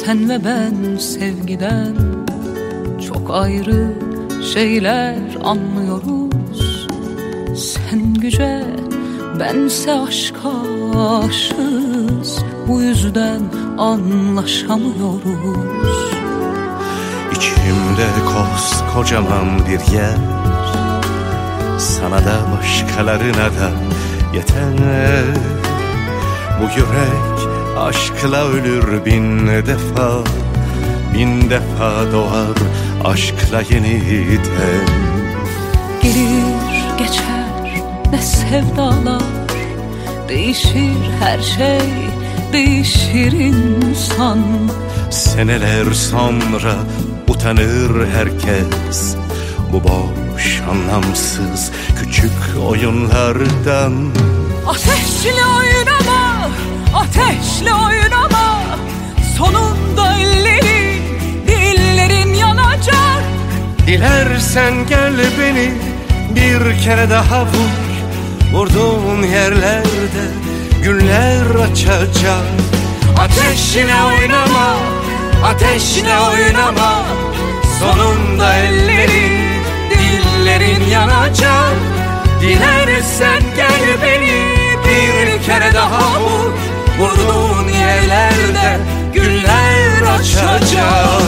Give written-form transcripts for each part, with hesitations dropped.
Sen ve ben sevgiden çok ayrı şeyler anlıyoruz. Sen güce, bense aşka aşığız. Bu yüzden anlaşamıyoruz. İçimde koskocaman bir yer, sana da başkalarına da yeter. Bu yürek aşkla ölür bin defa, bin defa doğar aşkla yeniden. Gelir geçer ne sevdalar, değişir her şey, değişir insan. Seneler sonra utanır herkes bu boş, anlamsız küçük oyunlardan. Ateşle oynama, ateşle oynama. Sonunda ellerin, dillerin yanacak. Dilersen gel beni bir kere daha vur. Vurduğun yerlerde güller açacak. Ateşle oynama, ateşle oynama. Sonunda ellerin, dillerin yanacak. Dilersen gel beni bir kere daha vur. Vurduğun yerlerde güller açacak.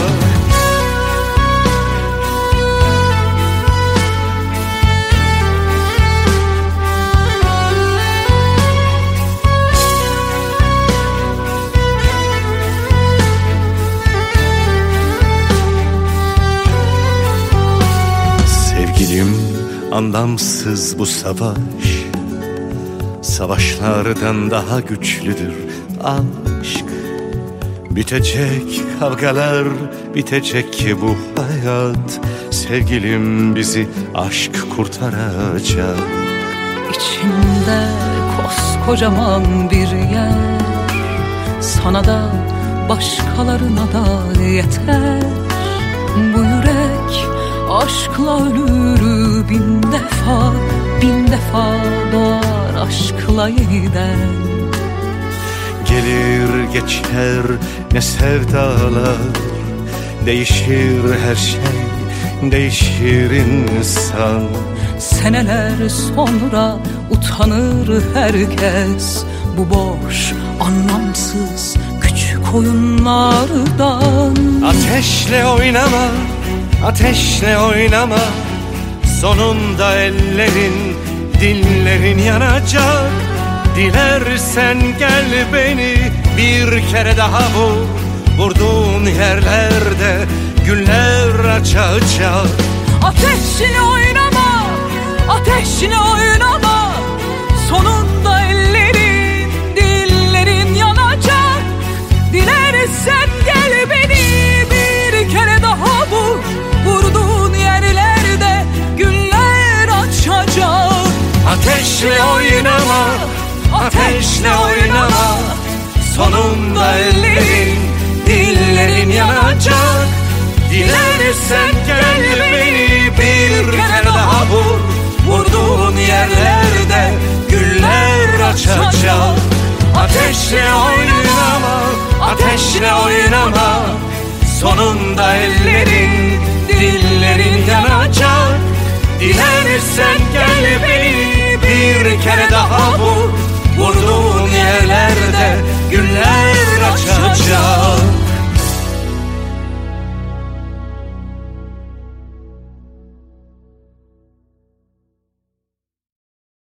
Sevgilim, anlamsız bu savaş, savaşlardan daha güçlüdür aşk. Bitecek kavgalar, bitecek bu hayat. Sevgilim, bizi aşk kurtaracak. İçimde koskocaman bir yer, sana da başkalarına da yeter. Bu yürek aşkla ölür bin defa, bin defa doğar aşkla yeniden. Gelir geçer ne sevdalar, değişir her şey, değişir insan. Seneler sonra utanır herkes bu boş, anlamsız küçük oyunlardan. Ateşle oynama, ateşle oynama. Sonunda ellerin, dillerin yanacak. Dilersen gel beni bir kere daha vur. Vurduğun yerlerde güller açacak. Ateşle oynama, ateşle oynama. Sonunda ellerin, dillerin yanacak. Dilersen gel beni bir kere daha vur. Vurduğun yerlerde güller açacak. Ateşle oynama, ateşle oynama. Sonunda ellerin, dillerin yanacak. Dilersen gel beni bir kere daha vur. Vurduğun yerlerde güller açacak. Ateşle oynama, ateşle oynama. Sonunda ellerin, dillerin yanacak. Dilersen gel beni bir kere daha vur. Vurduğun yerlerde güller